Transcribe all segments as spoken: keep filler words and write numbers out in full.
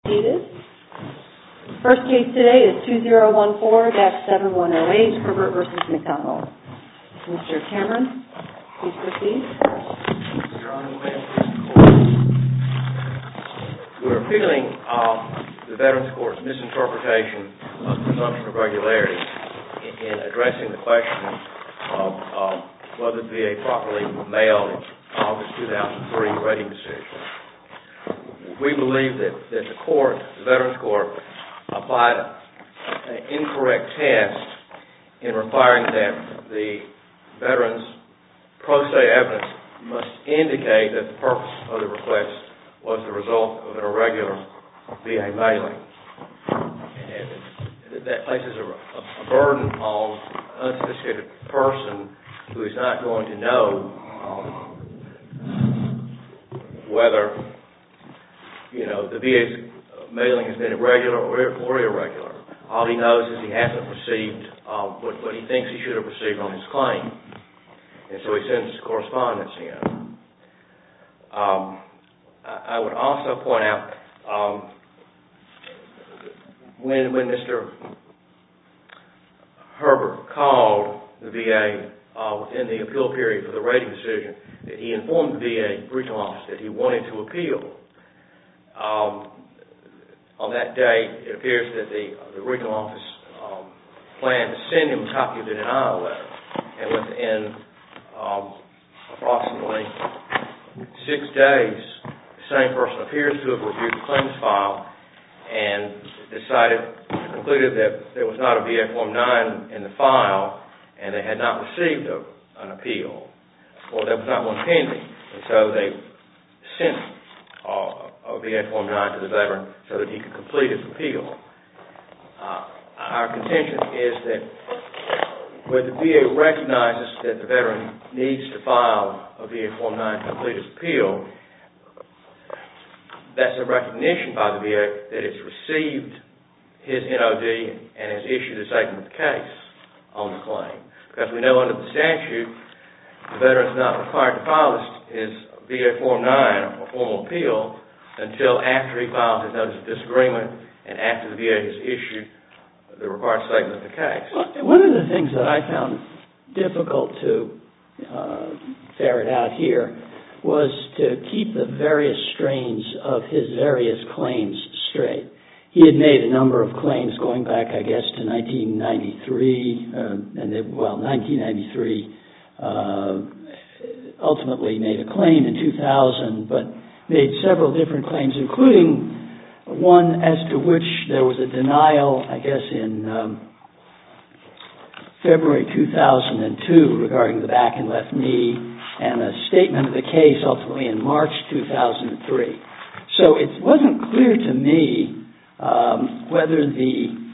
Seated. First case today is two zero one four dash seven one zero eight, Herbert versus McDonald. Mister Cameron, please proceed. Your Honor, we're appealing uh, the Veterans Court's misinterpretation of presumption of regularity in, in addressing the question of uh, whether the V A properly mailed its August two thousand three rating decision. We believe that, that the court, the Veterans Court, applied an incorrect test in requiring that the veteran's pro se evidence must indicate that the purpose of the request was the result of an irregular V A mailing. And that places a, a burden on an unsophisticated person who is not going to know um, whether you know, the V A's mailing has been irregular or, or irregular. All he knows is he hasn't received uh, what, what he thinks he should have received on his claim. And so he sends correspondence in. Um, I, I would also point out, um, when, when Mister Herbert called the V A uh, within the appeal period for the rating decision, that he informed the V A regional office that he wanted to appeal. Um, on that day, it appears that the, the regional office um, planned to send him a copy of the denial letter. And within um, approximately six days, the same person appears to have reviewed the claims file and decided, concluded that there was not a V A Form nine in the file and they had not received a, an appeal, or there was not one pending. And so they sent uh, of V A Form nine to the veteran so that he could complete his appeal. Uh, our contention is that where the V A recognizes that the veteran needs to file a V A Form nine to complete his appeal, that's a recognition by the V A that it's received his N O D and has issued a statement of the case on the claim. Because we know under the statute, the veteran is not required to file his, his V A Form nine or formal appeal until after he files his notice of disagreement and after the V A has issued the required statement of the case. One of the things that I found difficult to uh, ferret out here was to keep the various strains of his various claims straight. He had made a number of claims going back, I guess, to nineteen ninety-three, uh, and then, well, nineteen ninety-three, uh, ultimately made a claim in two thousand, but made several different claims, including one as to which there was a denial, I guess, in um, February two thousand two regarding the back and left knee, and a statement of the case ultimately in March two thousand three. So it wasn't clear to me um, whether the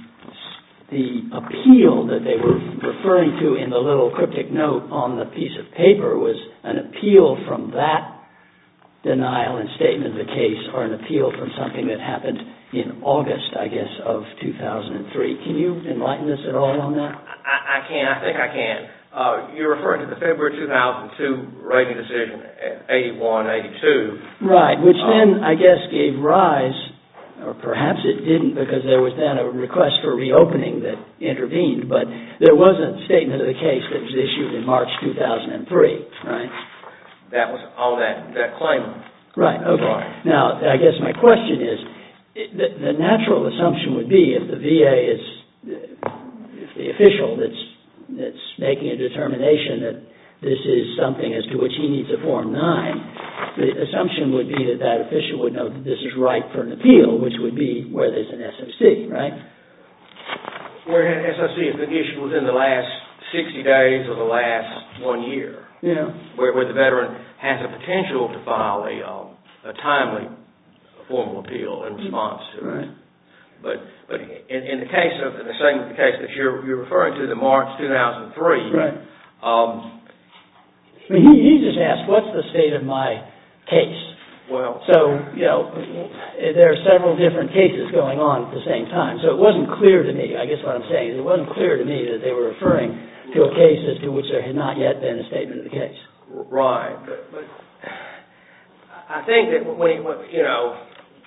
the appeal that they were referring to in the little cryptic note on the piece of paper was an appeal from that denial and statement of the case, or an appeal from something that happened in August, I guess, of two thousand three. Can you enlighten us at all on that? I, I can. I think I can. Uh, you're referring to the February two thousand two rating decision at eighty-one eighty-two. Right, which um, then, I guess, gave rise, or perhaps it didn't because there was then a request for reopening that intervened, but there was a statement of the case that was issued in March two thousand three, right? That was on that, that claim. Right, okay. Right. Now, I guess my question is, the, the natural assumption would be if the V A is, if the official that's, that's making a determination that this is something as to which he needs a Form nine, the assumption would be that that official would know that this is right for an appeal, which would be where there's an S O C, right? Where an S O C has been issued within the last sixty days or the last one year. Yeah. Where, where the veteran has a potential to file a, um, a timely formal appeal in response to it. Right. But but in, in the case of in the same case that you're you're referring to, the March two thousand three. Right. Um, I mean, he, he just asked, "What's the state of my case?" Well, so you know, there are several different cases going on at the same time. So it wasn't clear to me. I guess what I'm saying is it wasn't clear to me that they were referring to a case as to which there had not yet been a statement of the case. Right, but, but I think that when, he, when you know,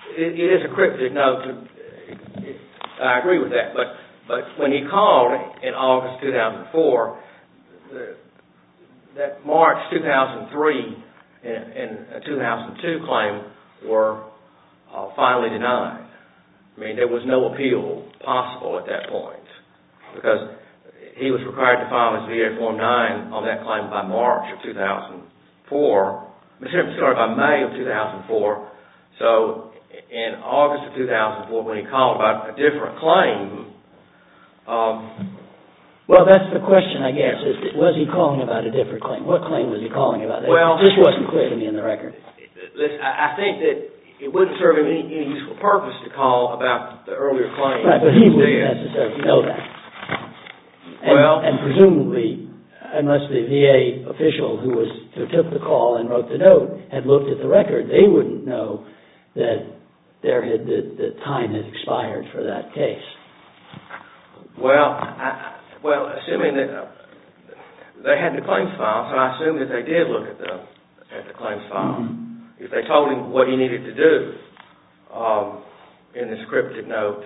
it, it is a cryptic note. I agree with that, but but when he called in August two thousand four, the, that March two thousand three and, and two thousand two claim were uh, finally denied. I mean, there was no appeal possible at that point because he was required to file his V A Form nine on that claim by March of two thousand four. Sorry, by May of two thousand four. So in August of two thousand four, when he called about a different claim, um, well, that's the question, I guess. Is, was he calling about a different claim? What claim was he calling about? Well, this wasn't clear to me in the record. Listen, I think that it wouldn't serve him any, any useful purpose to call about the earlier claim. Right, but he wouldn't necessarily know that. And, well, and presumably, unless the V A official who was who took the call and wrote the note had looked at the record, they wouldn't know that there had the, the time had expired for that case. Well, I, well, assuming that uh, they had the claims file, so I assume that they did look at the at the claims file. Mm-hmm. If they told him what he needed to do um, in this cryptic note,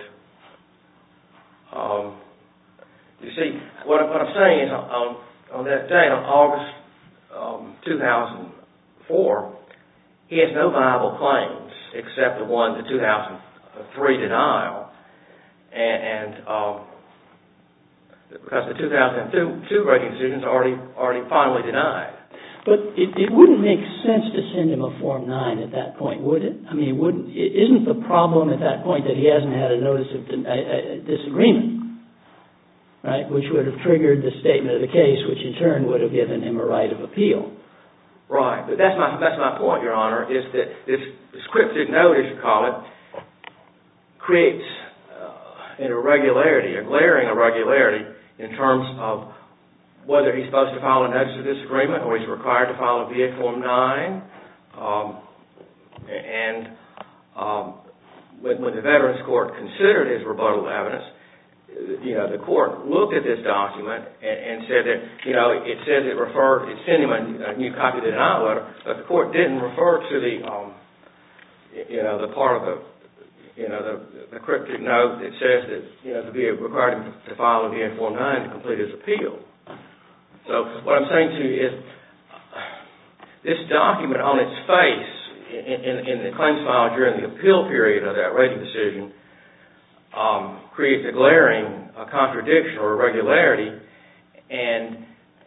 um, you see, what, what I'm saying is on, on that day, on August um, two thousand four, he has no viable claims except the one, the two thousand three denial, and, and um, because the two thousand two rating decisions are already already finally denied. But it, it wouldn't make sense to send him a Form nine at that point, would it? I mean, it wouldn't, it isn't the problem at that point that he hasn't had a notice of a, a disagreement, right, which would have triggered the statement of the case, which in turn would have given him a right of appeal. Right, but that's my that's my point, Your Honor, is that this, this cryptic note, as you call it, creates uh, an irregularity, a glaring irregularity in terms of whether he's supposed to file a notice of disagreement or he's required to file a V A Form nine. Um, and um, when, when the Veterans Court considered his rebuttal evidence, you know, the court looked at this document and, and said that, you know, it says it referred, it sent him a, a new copy of the denial letter, but the court didn't refer to the, um, you know, the part of the, you know, the, the cryptic note that says that, you know, the V A required him to file a V A Form nine to complete his appeal. So what I'm saying to you is this document on its face in, in, in the claims file during the appeal period of that rating decision um, creates a glaring a contradiction or irregularity, and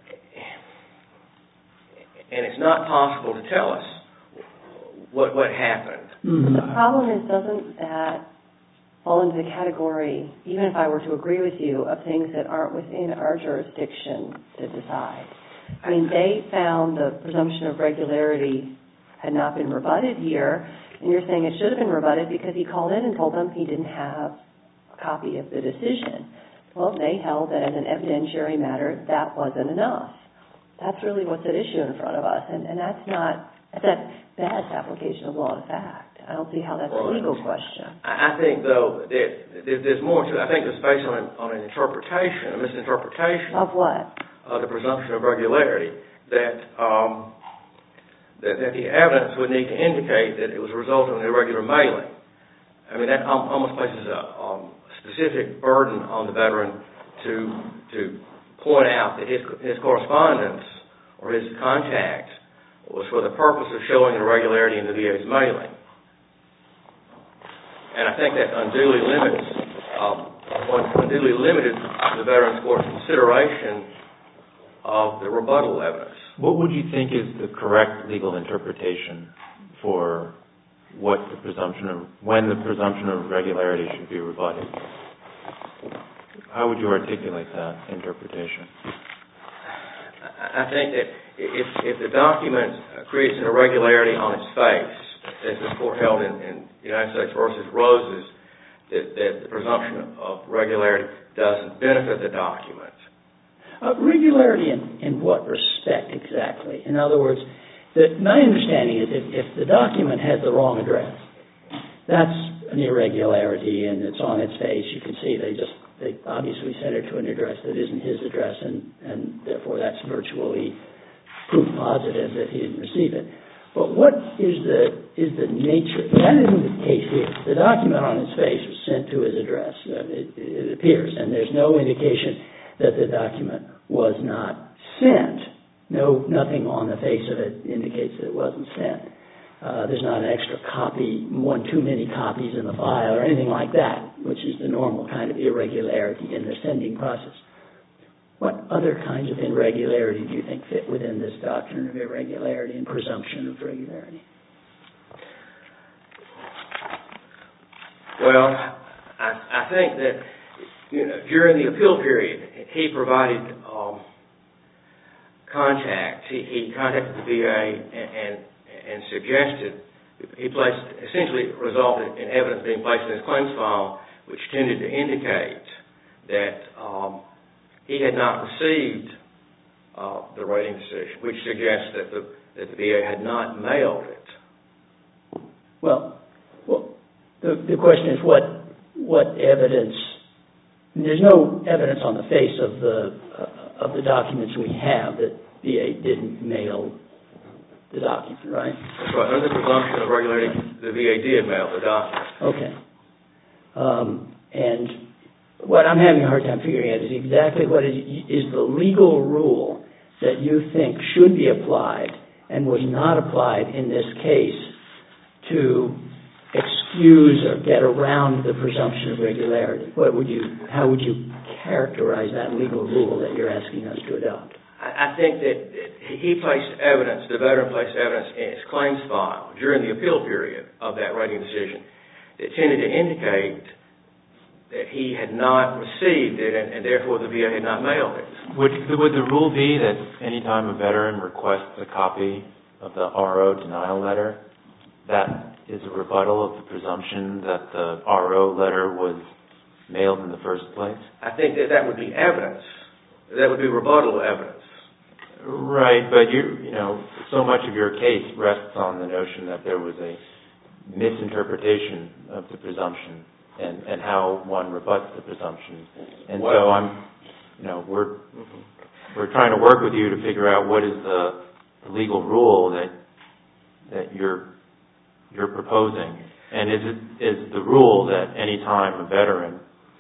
and it's not possible to tell us what what happened. Mm-hmm. The problem is, doesn't that fall into the category, even if I were to agree with you, of things that aren't within our jurisdiction to decide? I mean, they found the presumption of regularity had not been rebutted here, and you're saying it should have been rebutted because he called in and told them he didn't have a copy of the decision. Well, they held that as an evidentiary matter, that wasn't enough. That's really what's at issue in front of us, and, and that's not, that's a bad application of law and fact. I don't see how that's well, a legal question. I think, though, that there's more to it. I think it's based on an, on an interpretation, a misinterpretation. Of what? Of the presumption of regularity, that, um, that that the evidence would need to indicate that it was a result of an irregular mailing. I mean, that almost places a um, specific burden on the veteran to to point out that his, his correspondence or his contact was for the purpose of showing an irregularity in the V A's mailing. And I think that unduly limits, um, unduly limited the Veterans Court's consideration of the rebuttal evidence. What would you think is the correct legal interpretation for what the presumption of, when the presumption of regularity should be rebutted? How would you articulate that interpretation? I think that if, if the document creates an irregularity on its face, as this court held in, in United States versus Roses, that, that the presumption of regularity doesn't benefit the document. Uh, regularity in, in what respect exactly? In other words, the, my understanding is if, if the document has the wrong address, that's an irregularity and it's on its face. You can see they just they obviously sent it to an address that isn't his address, and, and therefore that's virtually proof positive that he didn't receive it. But what is the is the nature? That isn't the case here. The document on his face was sent to his address. It, it appears, and there's no indication that the document was not sent. No, nothing on the face of it indicates that it wasn't sent. Uh, there's not an extra copy, one too many copies in the file, or anything like that, which is the normal kind of irregularity in the sending process. What other kinds of irregularity do you think fit within this doctrine of irregularity and presumption of regularity? Well, I, I think that you know, during the appeal period, he provided um, contact. He, he contacted the V A and, and, and suggested, he placed, essentially resulted in evidence being placed in his claims file, which tended to indicate that um, he had not received uh, the rating decision, which suggests that the, that the V A had not mailed it. Well, well the, the question is what what evidence. There's no evidence on the face of the uh, of the documents we have that V A didn't mail the document, right? That's right. Under the presumption of regularity, the V A did mail the document. Okay. Um, and what I'm having a hard time figuring out is exactly what is, is the legal rule that you think should be applied and was not applied in this case to excuse or get around the presumption of regularity. What would you, how would you characterize that legal rule that you're asking us to adopt? I think that he placed evidence, the veteran placed evidence in his claims file during the appeal period of that rating decision that tended to indicate that he had not received it and, and therefore the V A had not mailed it. Would, would the rule be that any time a veteran requests a copy of the R O denial letter, that is a rebuttal of the presumption that the R O letter was mailed in the first place? I think that that would be evidence. That would be rebuttal evidence. Right, but you you know, so much of your case rests on the notion that there was a misinterpretation of the presumption and, and how one rebuts the presumption. And what? so I'm, you know, we're mm-hmm. we're trying to work with you to figure out what is the legal rule that that you're you're proposing, and is it is the rule that any time a veteran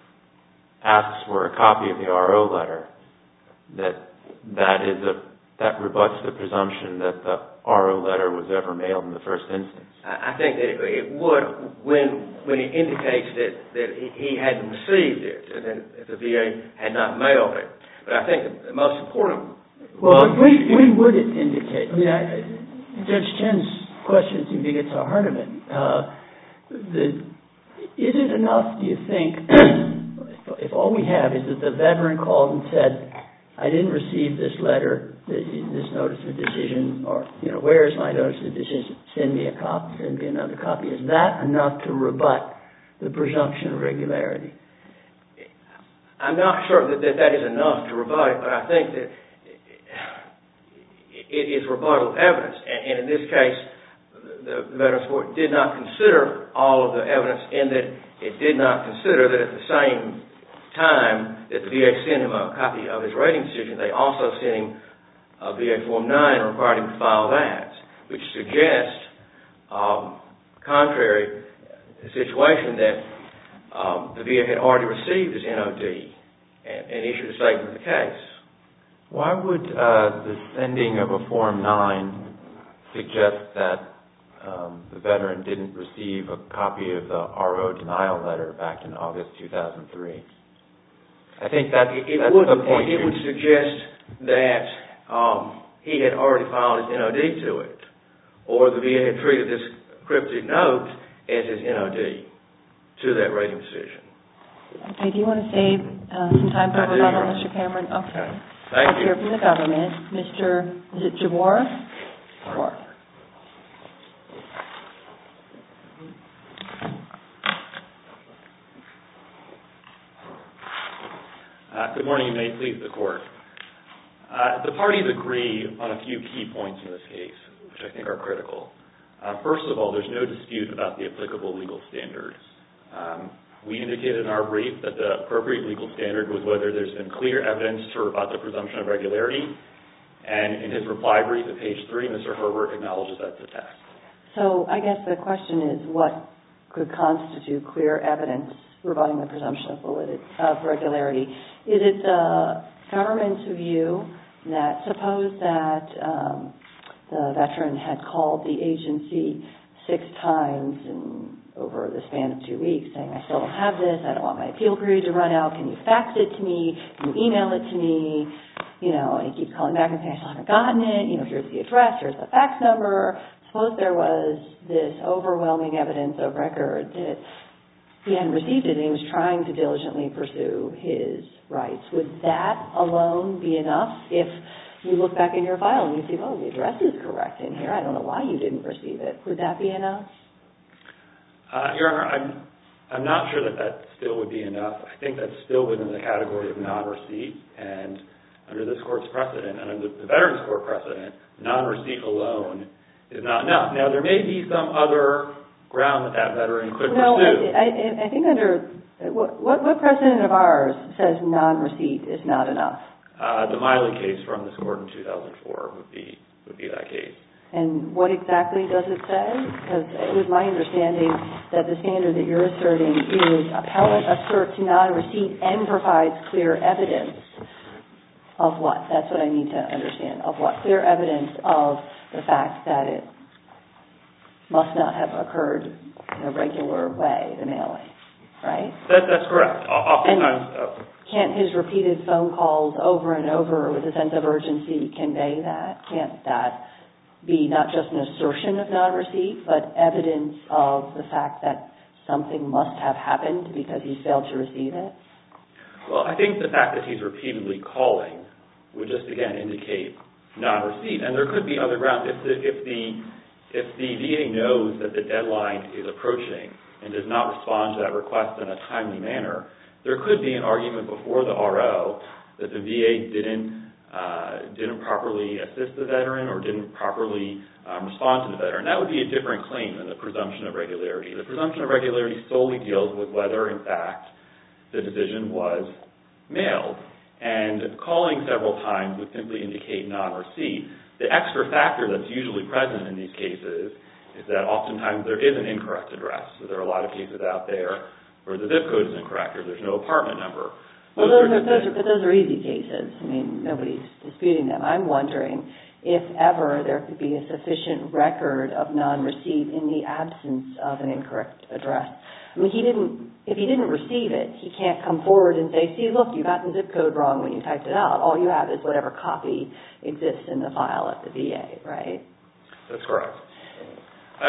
asks for a copy of the R O letter, that that is a that rebuts the presumption that the R O letter was ever mailed in the first instance? I think that it, it would when when it indicates that, that he hadn't received it and that the V A had not mailed it. But I think the most important. Well, well when, when would it indicate? I mean, I, Judge Chen's question seemed to get to the heart of it. Uh, the, is it enough, do you think, if, if all we have is that the veteran called and said, I didn't receive this letter, this notice of decision, or, you know, where is my notice of decision? Send me a copy, send me another copy. Is that enough to rebut the presumption of regularity? I'm not sure that that, that is enough to rebut it, but I think that it is rebuttal evidence. And, and in this case, the Veterans Court did not consider all of the evidence in that it did not consider that at the same time that the V A sent him a copy of his rating decision, they also sent him a V A Form nine and required him to file that, which suggests, um, contrary to the situation, that um, the V A had already received his N O D and, and issued a statement of the case. Why would uh, the sending of a Form nine suggest that um, the veteran didn't receive a copy of the R O denial letter back in August two thousand three? I think that, it, that's would, the point. It would suggest that um, he had already filed his N O D to it, or the V A had treated this cryptic note as his N O D to that rating decision. Okay, do you want to save uh, some time for rebuttal, Mister Cameron? Okay. Thank Let's you. hear from the government. Mister Is it Jabor? Jabor. Uh, good morning, and may it please the Court. Uh, the parties agree on a few key points in this case, which I think are critical. Uh, first of all, there's no dispute about the applicable legal standards. Um, we indicated in our brief that the appropriate legal standard was whether there's been clear evidence to rebut the presumption of regularity, And in his reply brief at page three, Mister Herbert acknowledges that's the test. So I guess the question is, what could constitute clear evidence rebutting the presumption of validity, of regularity? Is it the government's view that suppose that um, the veteran had called the agency six times in, over the span of two weeks saying, I still don't have this, I don't want my appeal period to run out, can you fax it to me, can you email it to me, you know, and he keeps calling back and saying, I still haven't gotten it, you know, here's the address, here's the fax number. Suppose there was this overwhelming evidence of record that he hadn't received it and he was trying to diligently pursue his rights. Would that alone be enough if you look back in your file and you see, oh, the address is correct in here, I don't know why you didn't receive it. Would that be enough? Uh, Your Honor, I'm, I'm not sure that that still would be enough. I think that's still within the category of non-receipt, and under this Court's precedent, and under the Veterans Court precedent, non-receipt alone is not enough. Now, there may be some other ground that that veteran could no, pursue. I, I, I think under, what, what, what precedent of ours says non-receipt is not enough? Uh, the Miley case from this Court in two thousand four would be would be that case. And what exactly does it say? Because it was my understanding that the standard that you're asserting is appellant asserts non-receipt and provides clear evidence of what? That's what I need to understand. Of what? Clear evidence of the fact that it must not have occurred in a regular way, the mailing, right? That, that's correct. Oftentimes, uh, can't his repeated phone calls over and over with a sense of urgency convey that? Can't that be not just an assertion of non-receipt, but evidence of the fact that something must have happened because he failed to receive it? Well, I think the fact that he's repeatedly calling would just, again, indicate non-receipt. And there could be other grounds. If the, if the, if the V A knows that the deadline is approaching and does not respond to that request in a timely manner, there could be an argument before the R O that the V A didn't uh, didn't properly assist the veteran or didn't properly um, respond to the veteran. That would be a different claim than the presumption of regularity. The presumption of regularity solely deals with whether, in fact, the decision was mailed. And calling several times would simply indicate non-receipt. The extra factor that's usually present in these cases is that oftentimes there is an incorrect address. So there are a lot of cases out there where the zip code is incorrect or there's no apartment number. Well, those are, those are, but those are easy cases. I mean, nobody's disputing them. I'm wondering if ever there could be a sufficient record of non-receipt in the absence of an incorrect address. I mean, he didn't, if he didn't receive it, he can't come forward and say, see, look, you got the zip code wrong when you typed it out. All you have is whatever copy exists in the file at the V A, right? That's correct. I,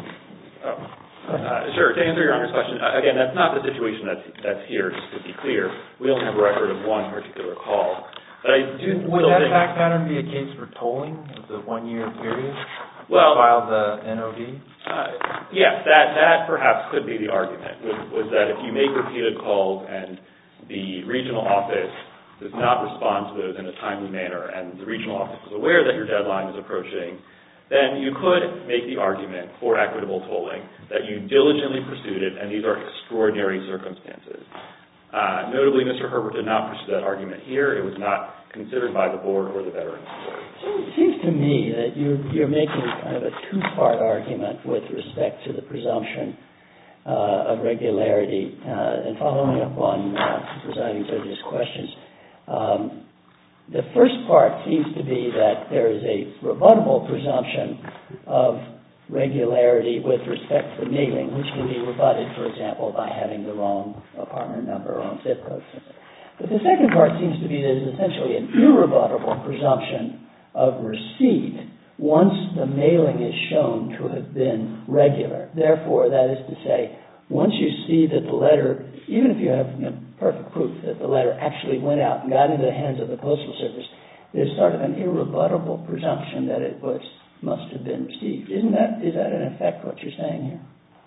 oh. Uh, sure. To answer your Honor's question, uh, again, that's not the situation that's that's here. Just to be clear, we only have a record of one particular call. But I do. Would that think, fact pattern be a case for tolling of the one-year period? Well, file the N O D. Uh, yes, that that perhaps could be the argument. Was, was that if you make repeated calls and the regional office does not respond to those in a timely manner, and the regional office is aware that your deadline is approaching, then you could make the argument for equitable tolling that you diligently pursued it, and these are extraordinary circumstances. Uh, notably, Mister Herbert did not pursue that argument here. It was not considered by the board or the Veterans Court. It seems to me that you're, you're making kind of a two-part argument with respect to the presumption uh, of regularity. Uh, and following up on uh, presiding judge's questions, um, the first part seems to be that there is a rebuttable presumption of regularity with respect to mailing, which can be rebutted, for example, by having the wrong apartment number or wrong zip code. But the second part seems to be that it's essentially an irrebuttable presumption of receipt once the mailing is shown to have been regular. Therefore, that is to say, once you see that the letter, even if you have you know, perfect proof that the letter actually went out and got into the hands of the Postal Service, there's sort of an irrebuttable presumption that it was must have been received. Isn't that, is that in effect what you're saying here?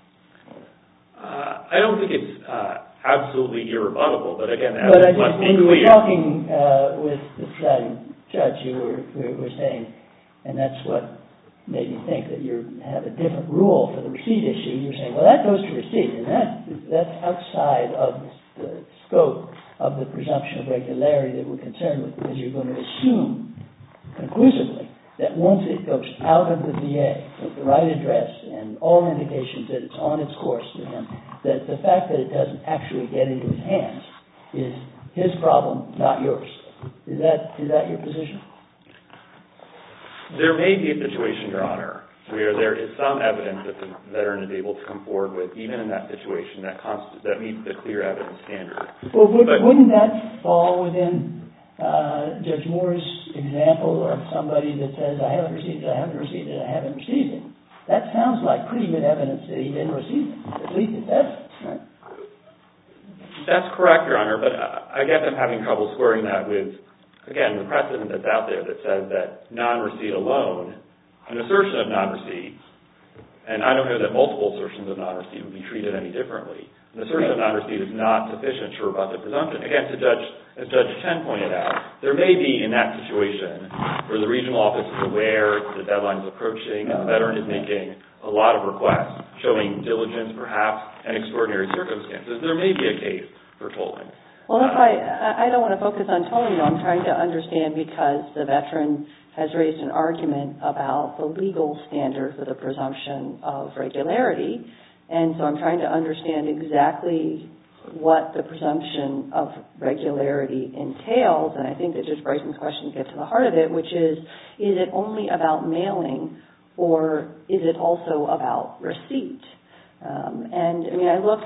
Uh, I don't think it's uh, absolutely irrebuttable, but again, that but must just, be when you clear. were talking uh, with the presiding judge, you were, were saying, and that's what made me think that you have a different rule for the receipt issue. You're saying, well, that goes to receipt, and that that's outside of the scope of the presumption of regularity that we're concerned with, because you're going to assume conclusively that once it goes out of the V A with the right address and all indications that it's on its course with him, that the fact that it doesn't actually get into his hands is his problem, not yours. Is that is that your position? There may be a situation, Your Honor, where there is some evidence that the veteran is able to come forward with, even in that situation, that const- that meets the clear evidence standard. Well, would, but, wouldn't that fall within uh, Judge Moore's example of somebody that says, I haven't received it, I haven't received it, I haven't received it? That sounds like pretty good evidence that he didn't receive it. At least it's evidence, right? That's correct, Your Honor, but I guess I'm having trouble squaring that with, again, the precedent that's out there that says that non-receipt alone, an assertion of non-receipt, and I don't know that multiple assertions of non-receipt would be treated any differently. An assertion of non-receipt is not sufficient to rebut the presumption. Again, to Judge, as Judge Chen pointed out, there may be in that situation where the regional office is aware the deadline is approaching and the veteran is making a lot of requests, showing diligence perhaps and extraordinary circumstances. There may be a case for tolling. Well, if I, I don't want to focus on tolling, though. I'm trying to understand because the veteran has raised an argument about the legal standard for the presumption of regularity, and so I'm trying to understand exactly what the presumption of regularity entails, and I think that Judge Bryson's question gets to the heart of it, which is, is it only about mailing or is it also about receipt? Um, and, I mean, I look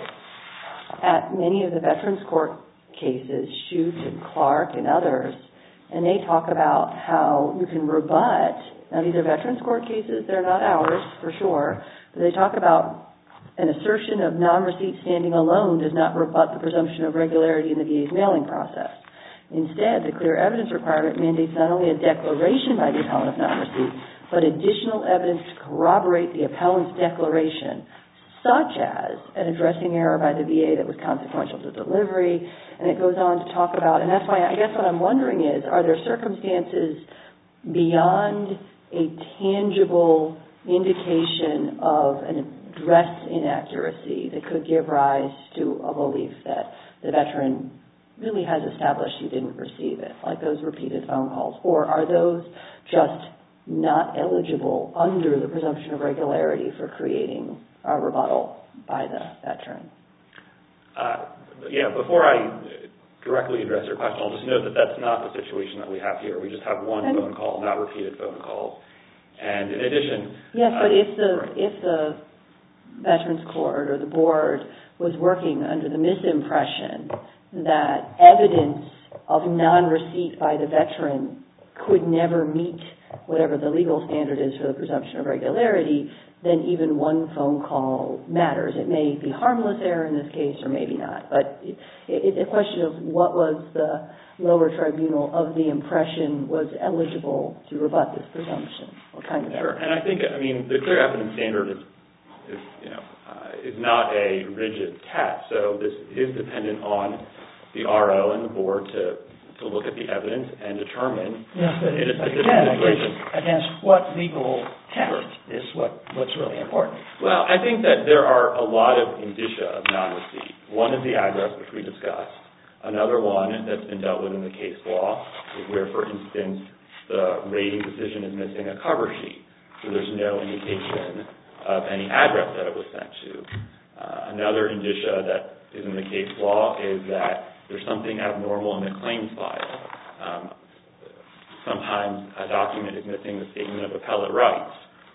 at many of the Veterans Court cases, Shute and Clark and others, and they talk about how you can rebut, now these are Veterans Court cases, they're not ours for sure, but they talk about an assertion of non-receipt standing alone does not rebut the presumption of regularity in the V A's mailing process. Instead, the clear evidence requirement mandates not only a declaration by the appellant of non-receipt, but additional evidence to corroborate the appellant's declaration, such as an addressing error by the V A that was consequential to delivery, and it goes on to talk about, and that's why I guess what I'm wondering is, are there circumstances beyond a tangible indication of an address inaccuracy that could give rise to a belief that the veteran really has established he didn't receive it, like those repeated phone calls, or are those just not eligible under the presumption of regularity for creating a rebuttal by the veteran? Uh, yeah, before I directly address your question, I'll just note that that's not the situation that we have here. We just have one and, phone call, not repeated phone calls. And in addition... Yes, uh, but if the right. if the Veterans Court or the board was working under the misimpression that evidence of non-receipt by the veteran could never meet whatever the legal standard is for the presumption of regularity, then even one phone call matters. It may be harmless error in this case or maybe not, but it, it's a question of what was the lower tribunal of the impression was eligible to rebut this presumption. What kind of Sure, evidence? and I think, I mean, the clear evidence standard is, is you know, uh, is not a rigid test, so this is dependent on the R O and the board to to look at the evidence and determine yes, but, in a but specific again, situation. Against, against what legal test is what, what's really important? Well, I think that there are a lot of indicia of non-receipt. One is the address, which we discussed. Another one that's been dealt with in the case law is where, for instance, the rating decision is missing a cover sheet, so there's no indication of any address that it was sent to. Uh, another indicia that is in the case law is that there's something abnormal in the claims file. Um, sometimes a document is missing the statement of appellate rights,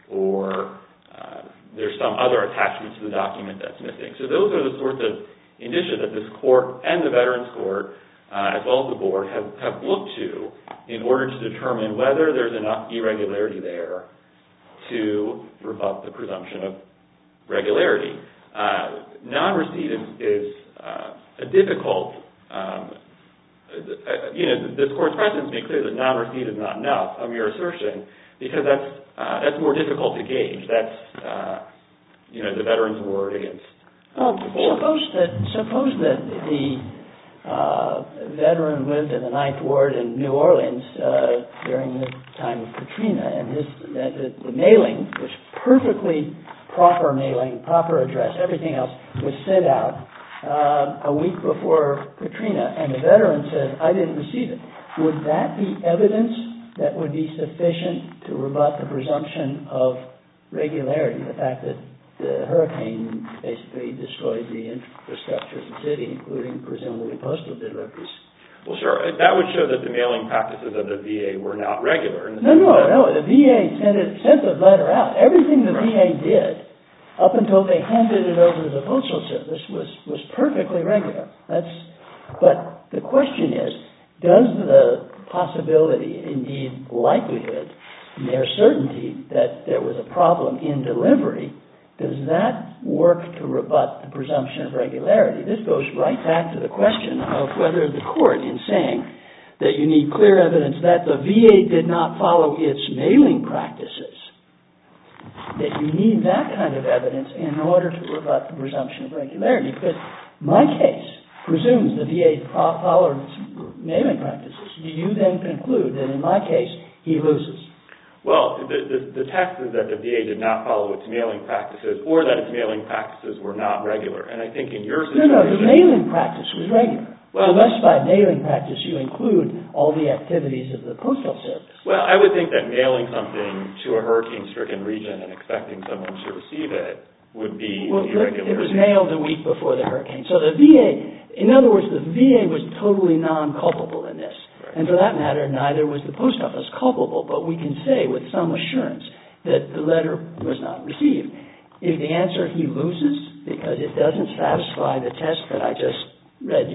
or uh, there's some other attachment to the document that's missing. So those are the sorts of indicia that this court and the Veterans Court, uh, as well as the board, have, have looked to in order to determine whether there's enough irregularity there to rebut the presumption of regularity. Uh, non-receipt is, is uh, a difficult Um, you know, this court's precedents make clear that non-receipt is not enough, a mere assertion, because that's uh, that's more difficult to gauge. That's uh, you know the veteran's word against. Well, suppose that suppose that the uh, veteran lived in the Ninth Ward in New Orleans uh, during the time of Katrina, and his uh, the, the mailing was perfectly proper mailing, proper address, everything else was sent out Uh, a week before Katrina, and the veteran says, I didn't receive it. Would that be evidence that would be sufficient to rebut the presumption of regularity, the fact that the hurricane basically destroyed the infrastructure of the city, including presumably postal deliveries? Well, sure. That would show that the mailing practices of the V A were not regular. In the no, no, no. The V A sent, it, sent the letter out. Everything the right. V A did up until they handed it over to the Postal Service was, was perfectly regular. That's, but the question is, does the possibility, indeed likelihood, mere certainty that there was a problem in delivery, does that work to rebut the presumption of regularity? This goes right back to the question of whether the court, in saying that you need clear evidence that the V A did not follow its mailing practices, that you need that kind of evidence in order to rebut the presumption of regularity. Because my case presumes the V A followed its mailing practices. Do you then conclude that in my case he loses? Well, the, the, the test is that the V A did not follow its mailing practices, or that its mailing practices were not regular. And I think in your situation... No, no, the mailing practice was regular. Well, unless by mailing practice you include all the activities of the Postal Service. Well, I would think that mailing something to a hurricane-stricken region and expecting someone to receive it would be well, irregular. It was mailed a week before the hurricane. So the V A, in other words, the V A was totally non-culpable in this. And for that matter, neither was the post office culpable, but we can say with some assurance that the letter was not received. Is the answer he loses because it doesn't satisfy the test that I just read you?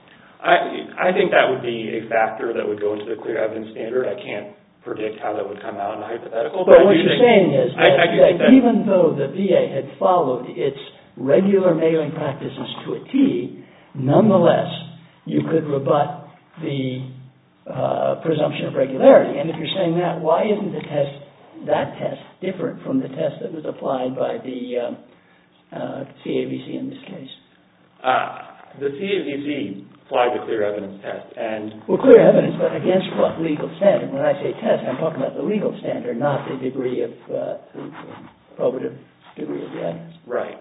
I, I think that would be a factor that would go into the clear evidence standard. I can't predict how that would come out in a hypothetical. But, but what you're saying is that, I, I that, that even though the V A had followed its regular mailing practices to a T, nonetheless, you could rebut the Uh, presumption of regularity. And if you're saying that, why isn't the test, that test, different from the test that was applied by the uh, uh, C A V C in this case? Uh, the C A V C applied the clear evidence test. and Well, clear evidence, but against what legal standard? When I say test, I'm talking about the legal standard, not the degree of, uh, probative degree of the evidence. Right.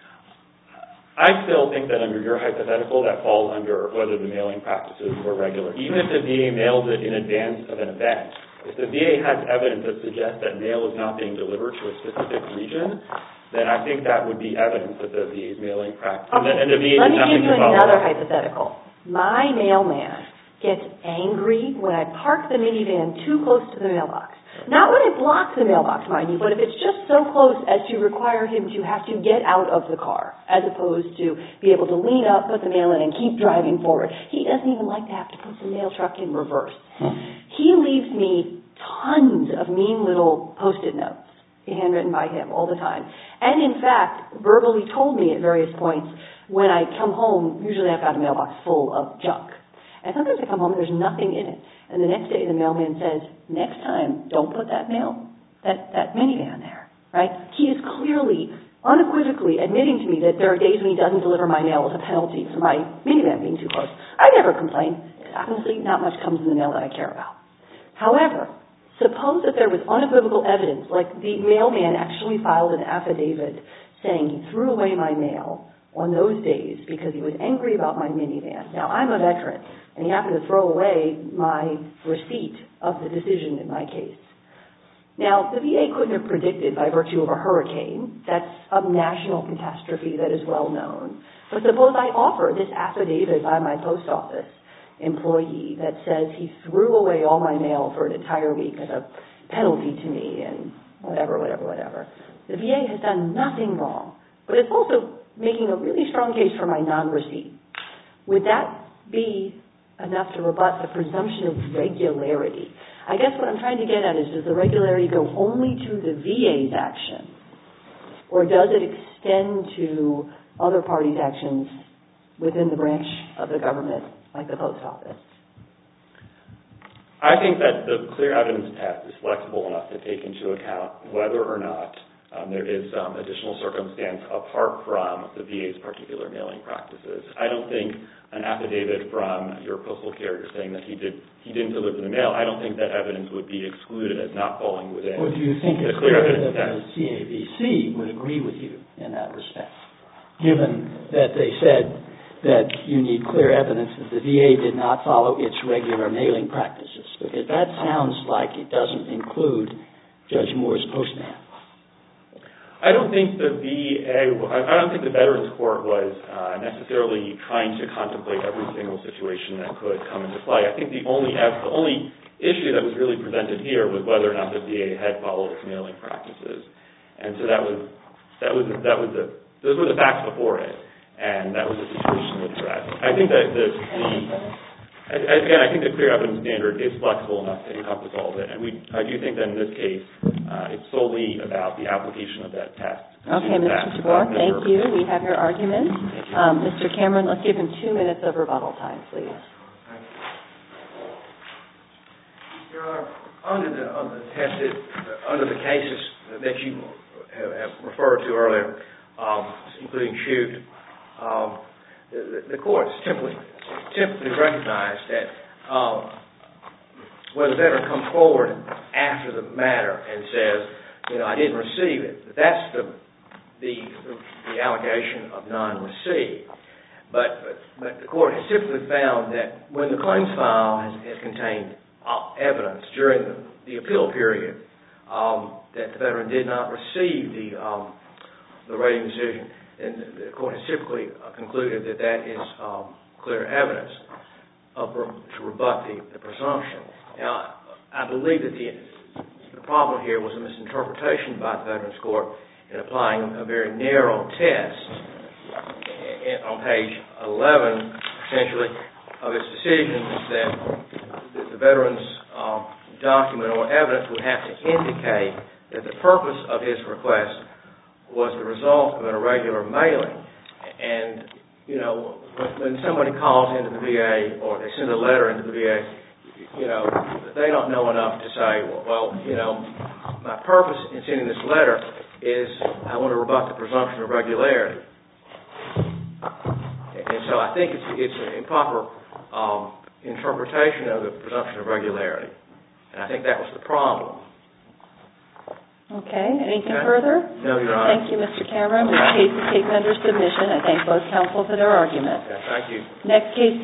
I still think that under your hypothetical, that falls under whether the mailing practices were regular. Even if the V A mails it in advance of an event, if the V A has evidence that suggests that mail is not being delivered to a specific region, then I think that would be evidence that the V A's mailing practice. Okay. And the V A Let me give you another up. hypothetical. My mailman gets angry when I park the minivan too close to the mailbox. Not when it blocks the mailbox, mind you, but if it's just so close as to require him to have to get out of the car, as opposed to be able to lean up, put the mail in, and keep driving forward. He doesn't even like to have to put the mail truck in reverse. Hmm. He leaves me tons of mean little Post-it notes, handwritten by him all the time. And in fact, verbally told me at various points, when I come home, usually I've got a mailbox full of junk. And sometimes I come home and there's nothing in it. And the next day the mailman says, next time, don't put that mail, that, that minivan there, right? He is clearly, unequivocally admitting to me that there are days when he doesn't deliver my mail as a penalty for my minivan being too close. I never complain. Honestly, not much comes in the mail that I care about. However, suppose that there was unequivocal evidence, like the mailman actually filed an affidavit saying he threw away my mail on those days because he was angry about my minivan. Now, I'm a veteran, and he happened to throw away my receipt of the decision in my case. Now, the V A couldn't have predicted by virtue of a hurricane. That's a national catastrophe that is well known. But suppose I offer this affidavit by my post office employee that says he threw away all my mail for an entire week as a penalty to me and whatever, whatever, whatever. The V A has done nothing wrong, but it's also making a really strong case for my non-receipt. Would that be enough to rebut the presumption of regularity? I guess what I'm trying to get at is, does the regularity go only to the V A's action, or does it extend to other parties' actions within the branch of the government, like the post office? I think that the clear evidence test is flexible enough to take into account whether or not Um, there is some additional circumstance apart from the V A's particular mailing practices. I don't think an affidavit from your postal carrier saying that he did he didn't deliver the mail, I don't think that evidence would be excluded as not falling within or do you think the it's clear clear evidence that test. the C A V C would agree with you in that respect, given that they said that you need clear evidence that the V A did not follow its regular mailing practices? Because that sounds like it doesn't include Judge Moore's postman. I don't think the V A, I don't think the Veterans Court was uh, necessarily trying to contemplate every single situation that could come into play. I think the only the only issue that was really presented here was whether or not the V A had followed its mailing practices, and so that was that was that was the those were the facts before it, and that was the situation addressed. I think that the, the again, I think the clear evidence standard is flexible enough to encompass all of it, and we I do think that in this case uh, it's solely about the application of that test. Okay, Mister Jabbour, thank you. We have your argument. Um, Mister Cameron, let's give him two minutes of rebuttal time, please. Your Honor, under the, under the tested, under the cases that you have, have referred to earlier, um, including Chute, um, the, the courts typically typically recognize that um, when the veteran comes forward after the matter and says, you know, I didn't receive it, that's the the, the allegation of non-receipt. But, but but the court has typically found that when the claims file has, has contained evidence during the, the appeal period um, that the veteran did not receive the um, the rating decision, and the court has typically uh, concluded that that is um, clear evidence of, to rebut the, the presumption. Now, I believe that the, the problem here was a misinterpretation by the Veterans Court in applying a very narrow test on page eleven, essentially, of its decision that the veteran's um, document or evidence would have to indicate that the purpose of his request was the result of an irregular mailing. And, you know, when, when somebody calls into the V A or they send a letter into the V A, you know, they don't know enough to say, well, well you know, my purpose in sending this letter is I want to rebut the presumption of regularity. And so I think it's, it's an improper um, interpretation of the presumption of regularity. And I think that was the problem. Okay. Anything okay. further? No, Your Honor. Thank you, Mister Cameron. This case is taken under submission. I thank both counsel for their argument. Okay, thank you. Next case.